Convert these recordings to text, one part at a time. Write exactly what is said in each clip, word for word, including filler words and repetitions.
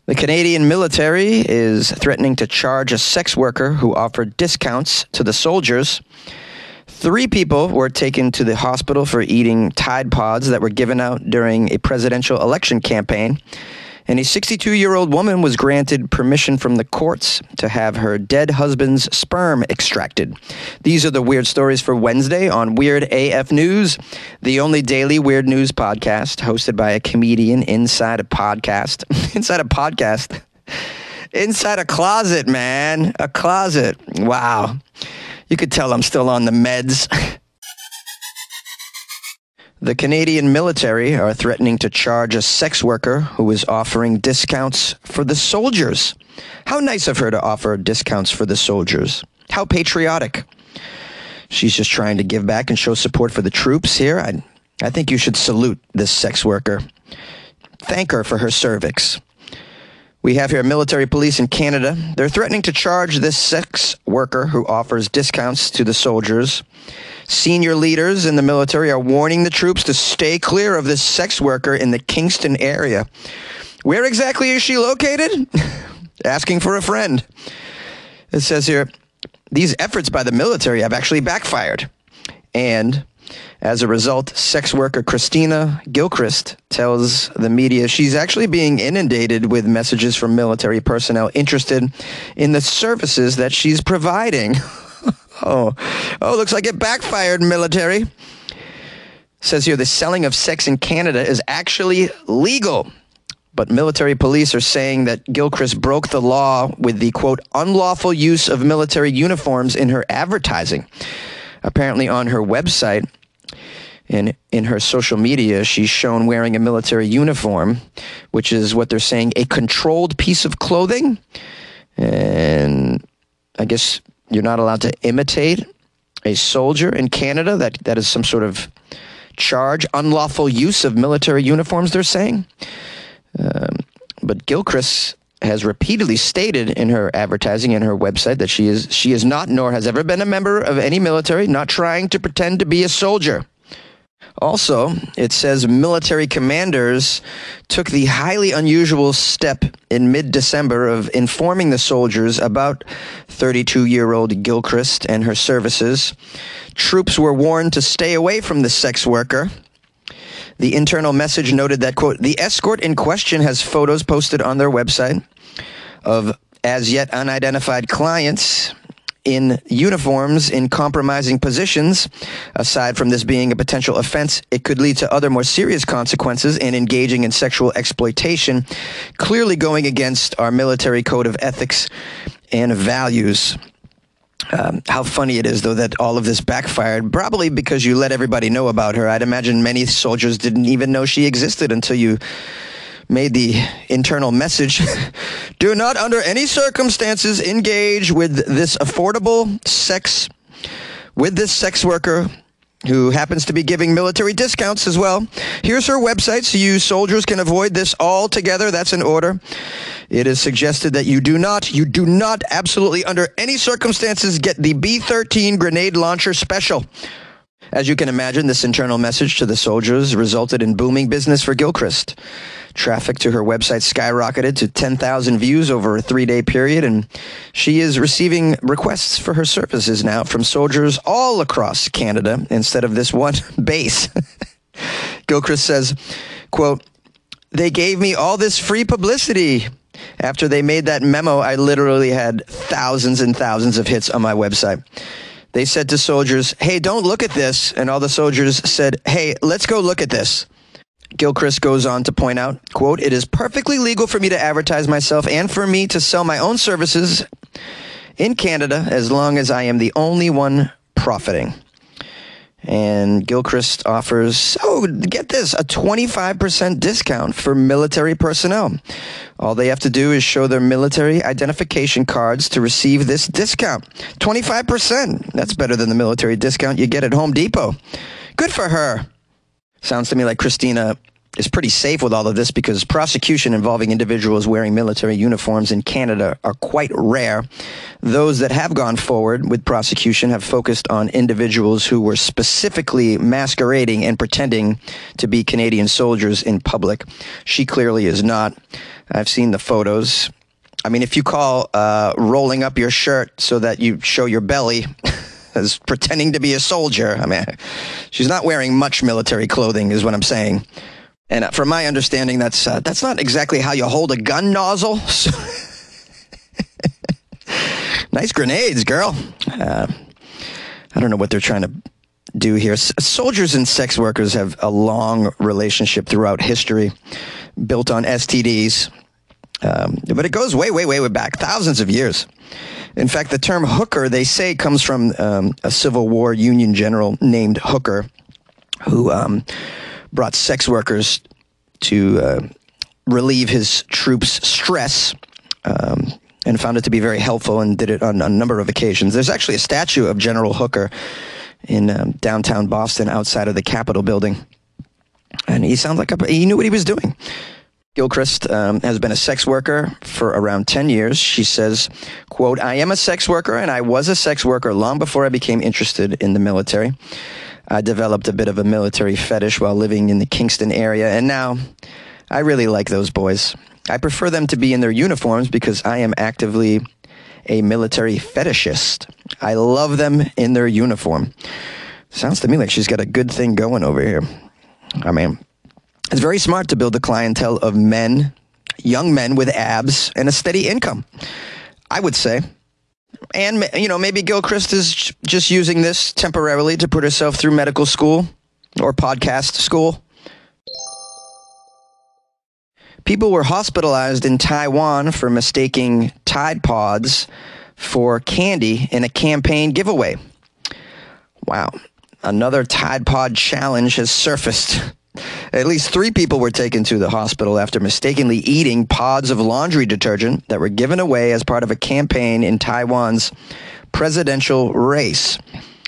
The Canadian military is threatening to charge a sex worker who offered discounts to the soldiers. Three people were taken to the hospital for eating Tide Pods that were given out during a presidential election campaign. And a sixty-two-year-old woman was granted permission from the courts to have her dead husband's sperm extracted. These are the weird stories for Wednesday on Weird A F News, the only daily weird news podcast hosted by a comedian inside a podcast. inside a podcast? Inside a closet, man. A closet. Wow. You could tell I'm still on the meds. The Canadian military are threatening to charge a sex worker who is offering discounts for the soldiers. How nice of her to offer discounts for the soldiers. How patriotic. She's just trying to give back and show support for the troops here. I, I think you should salute this sex worker. Thank her for her cervix. We have here military police in Canada. They're threatening to charge this sex worker who offers discounts to the soldiers. Senior leaders in the military are warning the troops to stay clear of this sex worker in the Kingston area. Where exactly is she located? Asking for a friend. It says here, these efforts by the military have actually backfired. And as a result, sex worker Christina Gilchrist tells the media she's actually being inundated with messages from military personnel interested in the services that she's providing. Oh, oh, looks like it backfired, military. Says here the selling of sex in Canada is actually legal. But military police are saying that Gilchrist broke the law with the, quote, unlawful use of military uniforms in her advertising. Apparently on her website and in her social media, she's shown wearing a military uniform, which is what they're saying, a controlled piece of clothing. And I guess you're not allowed to imitate a soldier in Canada. That that is some sort of charge. Unlawful use of military uniforms, they're saying. Um, but Gilchrist has repeatedly stated in her advertising and her website that she is she is not, nor has ever been a member of any military, not trying to pretend to be a soldier. Also, it says military commanders took the highly unusual step in mid-December of informing the soldiers about thirty-two-year-old Gilchrist and her services. Troops were warned to stay away from the sex worker. The internal message noted that, quote, the escort in question has photos posted on their website of as yet unidentified clients in uniforms in compromising positions. Aside from this being a potential offense, it could lead to other more serious consequences in engaging in sexual exploitation, clearly going against our military code of ethics and values. Um, how funny it is, though, that all of this backfired, probably because you let everybody know about her. I'd imagine many soldiers didn't even know she existed until you made the internal message. Do not under any circumstances engage with this affordable sex, with this sex worker who happens to be giving military discounts as well. Here's her website so you soldiers can avoid this altogether. That's an order. It is suggested that you do not, you do not absolutely under any circumstances get the B thirteen grenade launcher special. As you can imagine, this internal message to the soldiers resulted in booming business for Gilchrist. Traffic to her website skyrocketed to ten thousand views over a three-day period, and she is receiving requests for her services now from soldiers all across Canada instead of this one base. Gilchrist says, quote, they gave me all this free publicity. After they made that memo, I literally had thousands and thousands of hits on my website. They said to soldiers, hey, don't look at this. And all the soldiers said, hey, let's go look at this. Gilchrist goes on to point out, quote, it is perfectly legal for me to advertise myself and for me to sell my own services in Canada as long as I am the only one profiting. And Gilchrist offers, oh, get this, a twenty-five percent discount for military personnel. All they have to do is show their military identification cards to receive this discount. twenty-five percent. That's better than the military discount you get at Home Depot. Good for her. Sounds to me like Christina is pretty safe with all of this because prosecution involving individuals wearing military uniforms in Canada are quite rare. Those that have gone forward with prosecution have focused on individuals who were specifically masquerading and pretending to be Canadian soldiers in public. She clearly is not. I've seen the photos. I mean, if you call uh, rolling up your shirt so that you show your belly as pretending to be a soldier, I mean, she's not wearing much military clothing is what I'm saying. And uh, from my understanding, that's uh, that's not exactly how you hold a gun nozzle. So nice grenades, girl. Uh, I don't know what they're trying to do here. S- soldiers and sex workers have a long relationship throughout history, built on S T Ds. Um, but it goes way, way, way, way back, thousands of years. In fact, the term hooker, they say, comes from um, a Civil War Union general named Hooker, who um, brought sex workers to uh, relieve his troops' stress, um, and found it to be very helpful and did it on a number of occasions. There's actually a statue of General Hooker in um, downtown Boston outside of the Capitol building. And he sounds like a, he knew what he was doing. Gilchrist um, has been a sex worker for around ten years. She says, quote, "I am a sex worker and I was a sex worker long before I became interested in the military. I developed a bit of a military fetish while living in the Kingston area, and now I really like those boys. I prefer them to be in their uniforms because I am actively a military fetishist. I love them in their uniform." Sounds to me like she's got a good thing going over here. I mean, it's very smart to build a clientele of men, young men with abs and a steady income, I would say. And, you know, maybe Gilchrist is just using this temporarily to put herself through medical school or podcast school. People were hospitalized in Taiwan for mistaking Tide Pods for candy in a campaign giveaway. Wow. Another Tide Pod challenge has surfaced. At least three people were taken to the hospital after mistakenly eating pods of laundry detergent that were given away as part of a campaign in Taiwan's presidential race.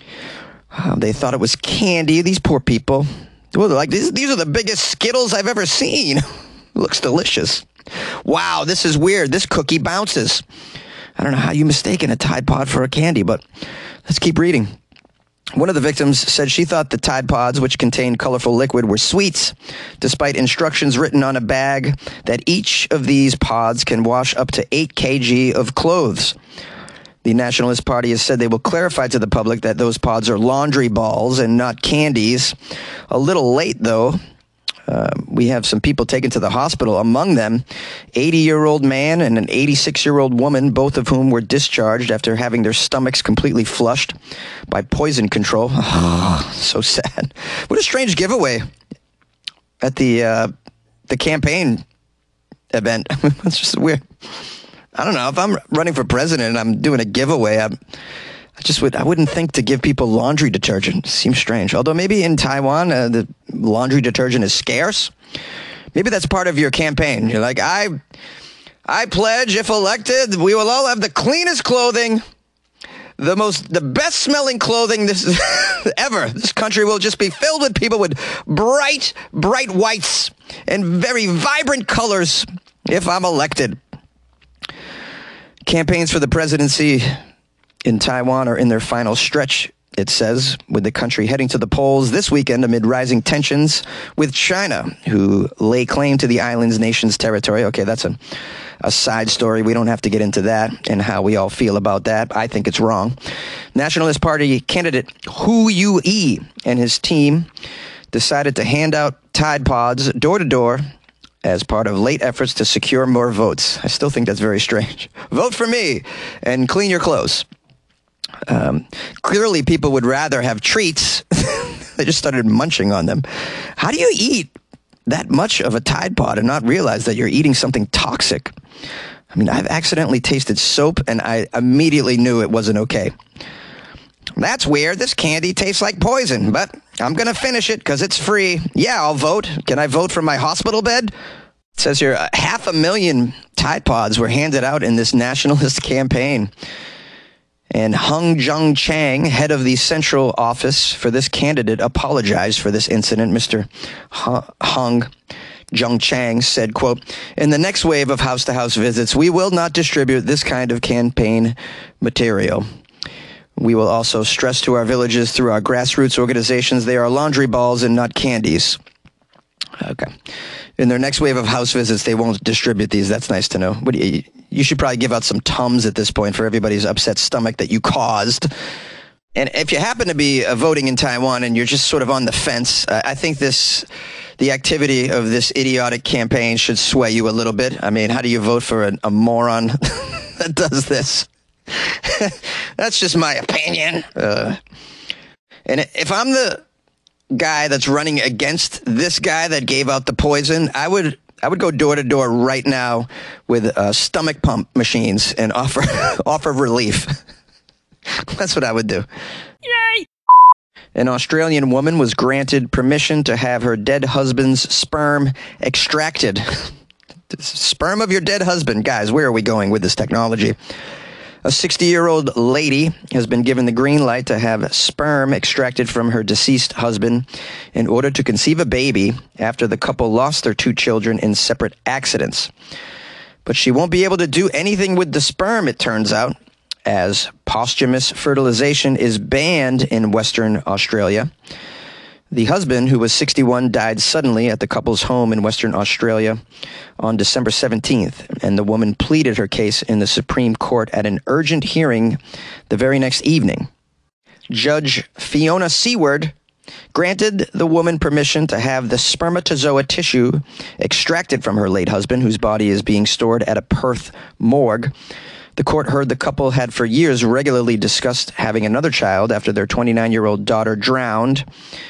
Oh, they thought it was candy, these poor people. Well, they're like, these, these are the biggest Skittles I've ever seen. Looks delicious. Wow, this is weird. This cookie bounces. I don't know how you mistaken a Tide Pod for a candy, but let's keep reading. One of the victims said she thought the Tide Pods, which contained colorful liquid, were sweets, despite instructions written on a bag that each of these pods can wash up to eight kilograms of clothes. The Nationalist Party has said they will clarify to the public that those pods are laundry balls and not candies. A little late, though. Uh, we have some people taken to the hospital, among them eighty-year-old man and an eighty-six-year-old woman, both of whom were discharged after having their stomachs completely flushed by poison control. Oh, so sad. What a strange giveaway at the uh, the campaign event. It's just weird. I don't know. If I'm running for president and I'm doing a giveaway, I'm, I just would I wouldn't think to give people laundry detergent. It seems strange. Although maybe in Taiwan, uh, the laundry detergent is scarce. Maybe that's part of your campaign. You're like, I, I pledge, if elected, we will all have the cleanest clothing, the most, the best smelling clothing this ever. This country will just be filled with people with bright, bright whites and very vibrant colors if I'm elected. Campaigns for the presidency in Taiwan are in their final stretch, it says, with the country heading to the polls this weekend amid rising tensions with China, who lay claim to the island's nation's territory. Okay, that's a, a side story. We don't have to get into that and how we all feel about that. I think it's wrong. Nationalist Party candidate Hu Yu-yi and his team decided to hand out Tide Pods door to door as part of late efforts to secure more votes. I still think that's very strange. Vote for me and clean your clothes. Um, clearly, people would rather have treats. They just started munching on them. How do you eat that much of a Tide Pod and not realize that you're eating something toxic? I mean, I've accidentally tasted soap, and I immediately knew it wasn't okay. That's weird. This candy tastes like poison, but I'm going to finish it because it's free. Yeah, I'll vote. Can I vote from my hospital bed? It says here, uh, half a million Tide Pods were handed out in this nationalist campaign. And Hung Jung Chang, head of the central office for this candidate, apologized for this incident. Mister Hung Jung Chang, said, quote, "In the next wave of house-to-house visits, we will not distribute this kind of campaign material. We will also stress to our villages through our grassroots organizations they are laundry balls and not candies." Okay. In their next wave of house visits, they won't distribute these. That's nice to know. What do you, you should probably give out some Tums at this point for everybody's upset stomach that you caused. And if you happen to be uh, voting in Taiwan and you're just sort of on the fence, uh, I think this, the activity of this idiotic campaign should sway you a little bit. I mean, how do you vote for a, a moron that does this? That's just my opinion. Uh, and if I'm the guy that's running against this guy that gave out the poison, I would I would go door to door right now with uh, stomach pump machines and offer offer relief. That's what I would do. Yay! An Australian woman was granted permission to have her dead husband's sperm extracted. Sperm of your dead husband. Guys, where are we going with this technology? A sixty-year-old lady has been given the green light to have sperm extracted from her deceased husband in order to conceive a baby after the couple lost their two children in separate accidents. But she won't be able to do anything with the sperm, it turns out, as posthumous fertilization is banned in Western Australia. The husband, who was sixty-one, died suddenly at the couple's home in Western Australia on December seventeenth, and the woman pleaded her case in the Supreme Court at an urgent hearing the very next evening. Judge Fiona Seward granted the woman permission to have the spermatozoa tissue extracted from her late husband, whose body is being stored at a Perth morgue. The court heard the couple had for years regularly discussed having another child after their twenty-nine-year-old daughter drowned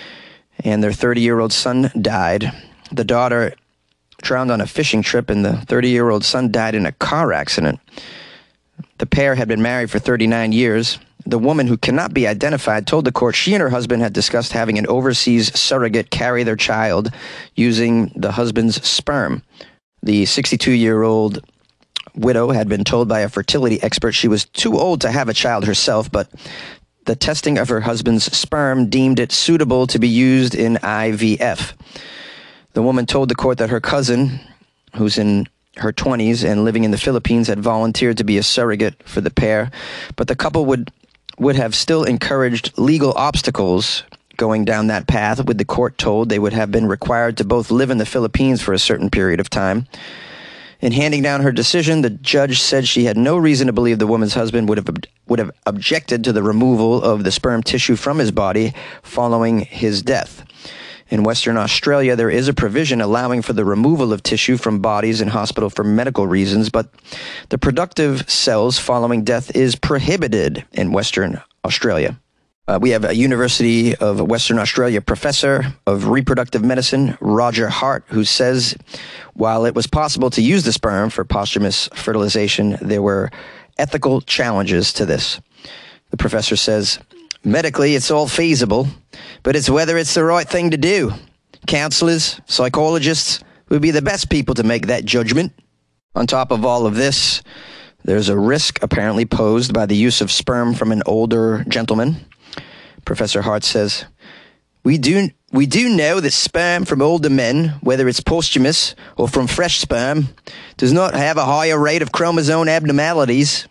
and their thirty-year-old son died. The daughter drowned on a fishing trip, and the thirty-year-old son died in a car accident. The pair had been married for thirty-nine years. The woman, who cannot be identified, told the court she and her husband had discussed having an overseas surrogate carry their child using the husband's sperm. The sixty-two-year-old widow had been told by a fertility expert she was too old to have a child herself, but the testing of her husband's sperm deemed it suitable to be used in I V F. The woman told the court that her cousin, who's in her twenties and living in the Philippines, had volunteered to be a surrogate for the pair, but the couple would would have still encouraged legal obstacles going down that path, with the court told they would have been required to both live in the Philippines for a certain period of time. In handing down her decision, the judge said she had no reason to believe the woman's husband would have would have objected to the removal of the sperm tissue from his body following his death. In Western Australia, there is a provision allowing for the removal of tissue from bodies in hospital for medical reasons, but the productive cells following death is prohibited in Western Australia. Uh, we have a University of Western Australia professor of reproductive medicine, Roger Hart, who says while it was possible to use the sperm for posthumous fertilization, there were ethical challenges to this. The professor says, medically, it's all feasible, but it's whether it's the right thing to do. Counselors, psychologists would be the best people to make that judgment. On top of all of this, there's a risk apparently posed by the use of sperm from an older gentleman. Professor Hart says, we do we do know that sperm from older men, whether it's posthumous or from fresh sperm, does not have a higher rate of chromosome abnormalities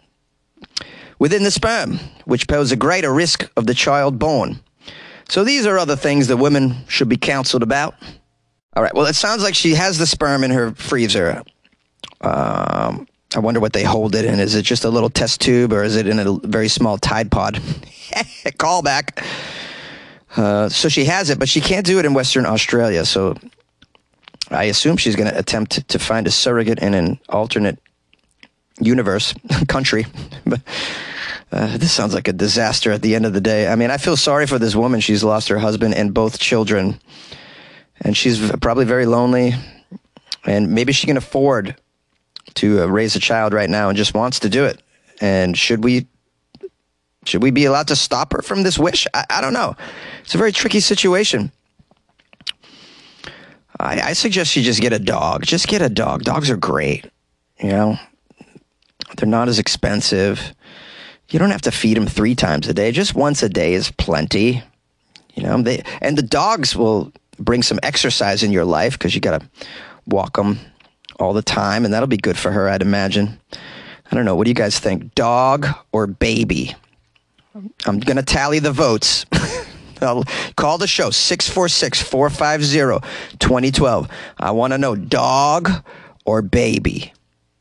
within the sperm, which pose a greater risk of the child born. So these are other things that women should be counseled about. All right, well, it sounds like she has the sperm in her freezer. Um, I wonder what they hold it in. Is it just a little test tube, or is it in a very small Tide Pod? Callback. Uh, so she has it, but she can't do it in Western Australia. So I assume she's going to attempt to find a surrogate in an alternate universe, country. But uh, this sounds like a disaster at the end of the day. I mean, I feel sorry for this woman. She's lost her husband and both children, and she's probably very lonely, and maybe she can afford to uh, raise a child right now and just wants to do it. And should we should we be allowed to stop her from this wish? I, I don't know. It's a very tricky situation. I, I suggest she just get a dog. Just get a dog. Dogs are great. You know, they're not as expensive. You don't have to feed them three times a day. Just once a day is plenty. You know, they and the dogs will bring some exercise in your life because you got to walk them all the time, and that'll be good for her, I'd imagine. I don't know. What do you guys think? Dog or baby? I'm going to tally the votes. I'll call the show, six four six, four five zero, two zero one two. I want to know, dog or baby?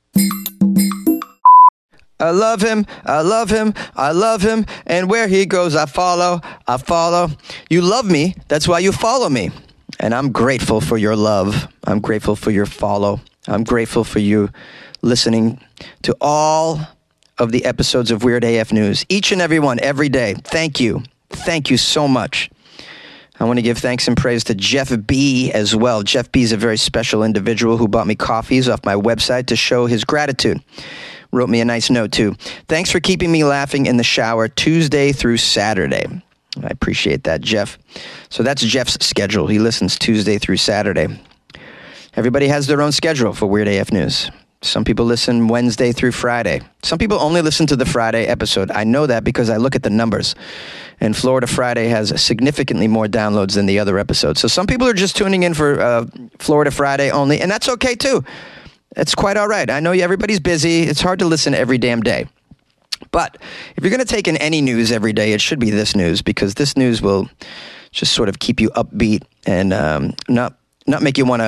I love him, I love him, I love him, and where he goes, I follow, I follow. You love me, that's why you follow me. And I'm grateful for your love. I'm grateful for your follow. I'm grateful for you listening to all of the episodes of Weird A F News, each and every one, every day. Thank you. Thank you so much. I want to give thanks and praise to Jeff B. as well. Jeff B. is a very special individual who bought me coffees off my website to show his gratitude. Wrote me a nice note, too. Thanks for keeping me laughing in the shower Tuesday through Saturday. I appreciate that, Jeff. So that's Jeff's schedule. He listens Tuesday through Saturday. Everybody has their own schedule for Weird A F News. Some people listen Wednesday through Friday. Some people only listen to the Friday episode. I know that because I look at the numbers. And Florida Friday has significantly more downloads than the other episodes. So some people are just tuning in for uh, Florida Friday only, and that's okay too. It's quite all right. I know everybody's busy. It's hard to listen every damn day. But if you're going to take in any news every day, it should be this news, because this news will just sort of keep you upbeat and um, not not make you want to,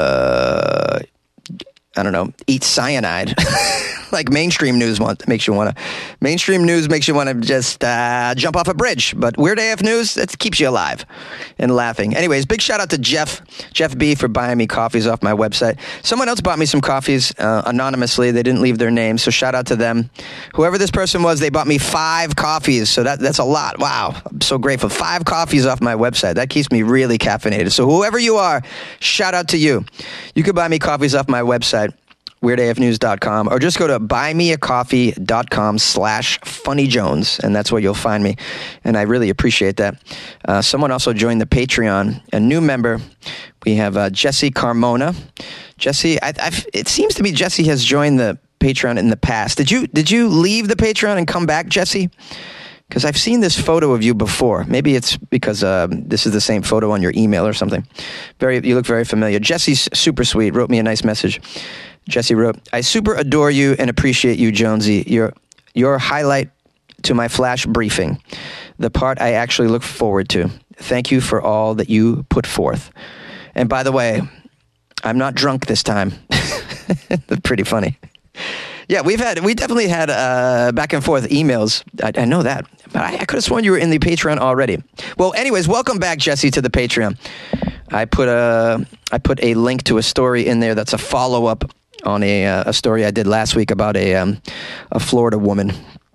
uh, I don't know, eat cyanide. Like mainstream news want, makes you want to, mainstream news makes you want to just uh, jump off a bridge. But Weird A F News, that keeps you alive and laughing. Anyways, big shout out to Jeff, Jeff B. for buying me coffees off my website. Someone else bought me some coffees uh, anonymously. They didn't leave their name, so shout out to them. Whoever this person was, they bought me five coffees, so that that's a lot. Wow, I'm so grateful. Five coffees off my website. That keeps me really caffeinated. So whoever you are, shout out to you. You can buy me coffees off my website, weird A F news dot com, or just go to buymeacoffee.com slash funnyjones, and that's where you'll find me, and I really appreciate that. Uh, someone also joined the Patreon, a new member. We have uh, Jesse Carmona. Jesse, I, I've, it seems to me Jesse has joined the Patreon in the past. Did you did you leave the Patreon and come back, Jesse? Because I've seen this photo of you before. Maybe it's because uh, this is the same photo on your email or something. Very, you look very familiar. Jesse's super sweet, wrote me a nice message. Jesse wrote, I super adore you and appreciate you, Jonesy. Your, your highlight to my flash briefing, the part I actually look forward to. Thank you for all that you put forth. And by the way, I'm not drunk this time. That's pretty funny. Yeah, we've had, we definitely had uh, back and forth emails. I, I know that, but I, I could have sworn you were in the Patreon already. Well, anyways, welcome back, Jesse, to the Patreon. I put a, I put a link to a story in there that's a follow-up on a, uh, a story I did last week about a, um, a Florida woman.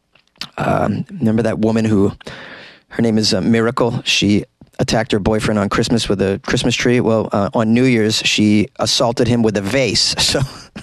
Um, remember that woman who, her name is uh, Miracle. She attacked her boyfriend on Christmas with a Christmas tree. Well, uh, on New Year's, she assaulted him with a vase. So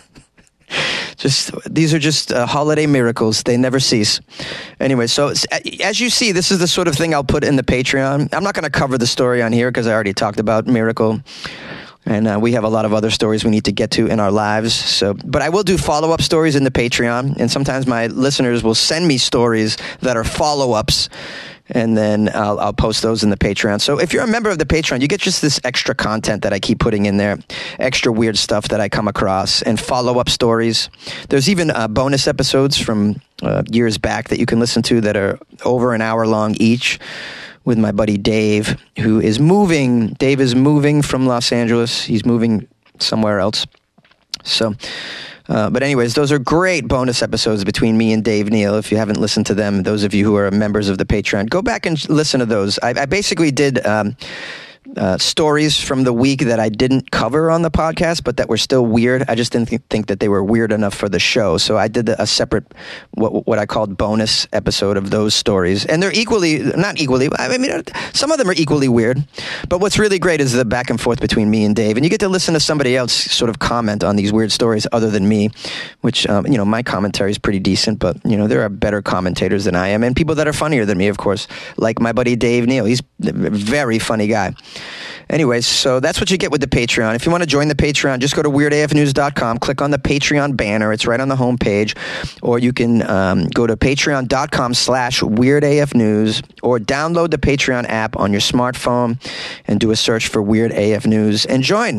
just, these are just uh, holiday miracles. They never cease. Anyway, so as you see, this is the sort of thing I'll put in the Patreon. I'm not going to cover the story on here because I already talked about Miracle. And uh, we have a lot of other stories we need to get to in our lives. So, but I will do follow-up stories in the Patreon. And sometimes my listeners will send me stories that are follow-ups. And then I'll, I'll post those in the Patreon. So if you're a member of the Patreon, you get just this extra content that I keep putting in there, extra weird stuff that I come across, and follow-up stories. There's even uh, bonus episodes from uh, years back that you can listen to that are over an hour long each, with my buddy Dave, who is moving. Dave is moving from Los Angeles. He's moving somewhere else. So, uh, but anyways, those are great bonus episodes between me and Dave Neal. If you haven't listened to them, those of you who are members of the Patreon, go back and listen to those. I, I basically did um, uh, stories from the week that I didn't cover on the podcast, but that were still weird. I just didn't th- think that they were weird enough for the show. So I did a separate, what, what I called bonus episode of those stories. And they're equally, not equally, I mean, some of them are equally weird. But what's really great is the back and forth between me and Dave. And you get to listen to somebody else sort of comment on these weird stories other than me, which, um, you know, my commentary is pretty decent. But, you know, there are better commentators than I am. And people that are funnier than me, of course, like my buddy Dave Neal. He's a very funny guy. Anyways, so that's what you get with the Patreon. If you want to join the Patreon, just go to weird A F news dot com, click on the Patreon banner. It's right on the homepage. Or you can um, go to patreon.com slash weirdafnews or download the Patreon app on your smartphone and do a search for Weird A F News and join.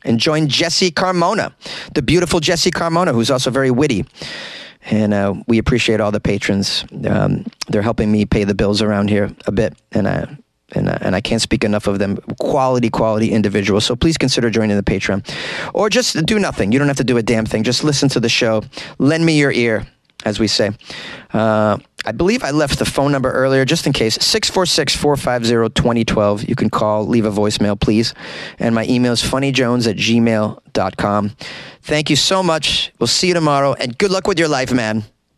and join Jesse Carmona, the beautiful Jesse Carmona, who's also very witty. And uh, we appreciate all the patrons. Um, they're helping me pay the bills around here a bit, and I and uh, and I can't speak enough of them. Quality, quality individuals. So please consider joining the Patreon, or just do nothing. You don't have to do a damn thing. Just listen to the show. Lend me your ear, as we say. Uh, I believe I left the phone number earlier, just in case. six four six, four five zero, two zero one two. You can call, leave a voicemail, please. And my email is funnyjones at gmail dot com. Thank you so much. We'll see you tomorrow, and good luck with your life, man.